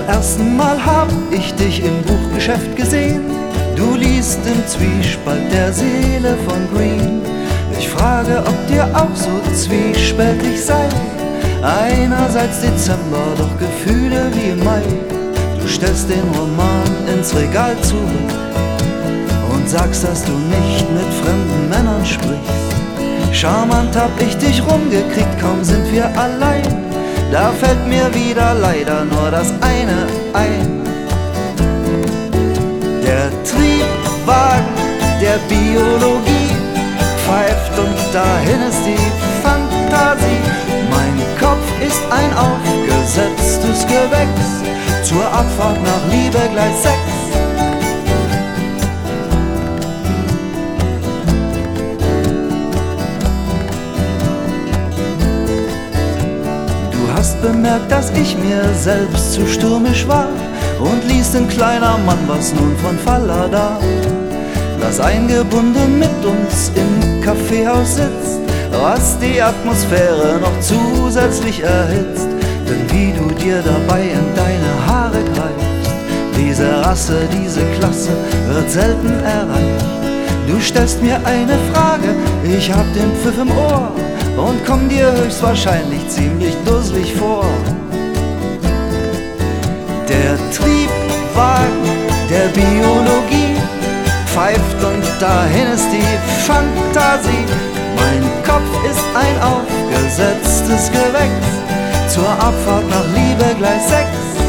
ersten Mal hab ich dich im Buchgeschäft gesehen. Du liest im Zwiespalt der Seele von Green. Ich frage, ob dir auch so zwiespältig sei. Einerseits Dezember, doch Gefühle wie im Mai. Du stellst den Roman ins Regal zurück und sagst, dass du nicht mit fremden Männern sprichst. Charmant hab ich dich rumgekriegt, kaum sind wir allein. Da fällt mir wieder leider nur das eine ein. Der Triebwagen der Biologie pfeift und dahin ist die Fantasie. Mein Kopf ist ein aufgesetztes Gewächs, zur Abfahrt nach Liebe gleich 6. Du hast bemerkt, dass ich mir selbst zu stürmisch war und liest ein kleiner Mann, was nun von Fallada. Lass eingebunden mit uns im Kaffeehaus sitzt, was die Atmosphäre noch zusätzlich erhitzt. Denn wie du dir dabei in deine Haare greifst, diese Rasse, diese Klasse wird selten erreicht. Du stellst mir eine Frage, ich hab den Pfiff im Ohr und komm dir höchstwahrscheinlich ziemlich dusselig vor. Der Triebwagen der Biologie pfeift und dahin ist die Fantasie. Mein Kopf ist ein aufgesetztes Gewächs, zur Abfahrt nach Liebe gleich 6.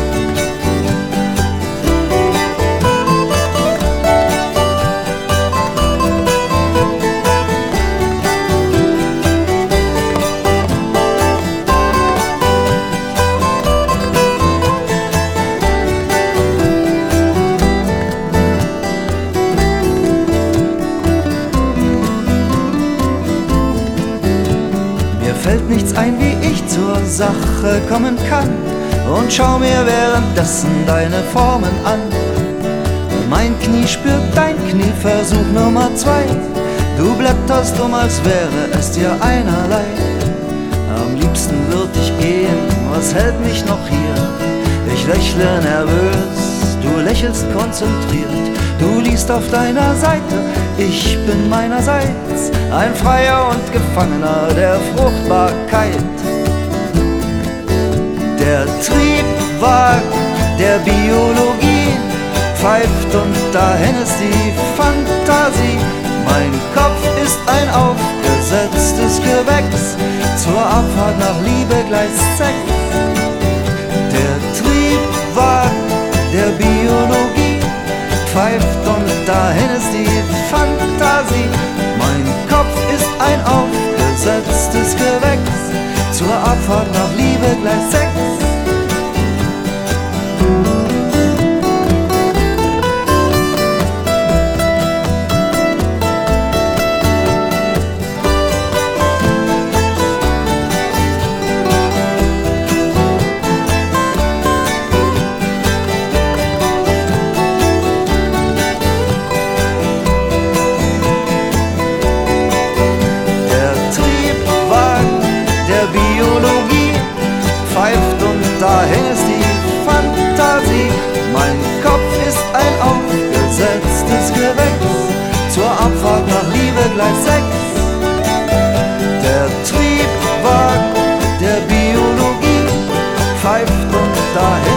Fällt nichts ein, wie ich zur Sache kommen kann, und schau mir währenddessen deine Formen an. Mein Knie spürt dein Knie, Versuch Nummer 2. Du blätterst als wäre es dir einerlei. Am liebsten würd ich gehen, was hält mich noch hier? Ich lächle nervös, du lächelst konzentriert. Du liest auf deiner Seite, ich bin meinerseits ein Freier und Gefangener der Fruchtbarkeit. Der Triebwagen der Biologie pfeift und dahin ist die Fantasie. Mein Kopf ist ein aufgesetztes Gewächs, zur Abfahrt nach Liebe gleich 6. Der Triebwagen der Biologie pfeift und dahin ist die Fantasie. Mein Kopf ist ein aufgesetztes Gewächs, zur Abfahrt nach Liebe gleich 6. Pfeift und dahin ist die Fantasie. Mein Kopf ist ein aufgesetztes Gewächs, zur Abfahrt nach Liebe gleich 6. Der Triebwagen der Biologie pfeift und dahin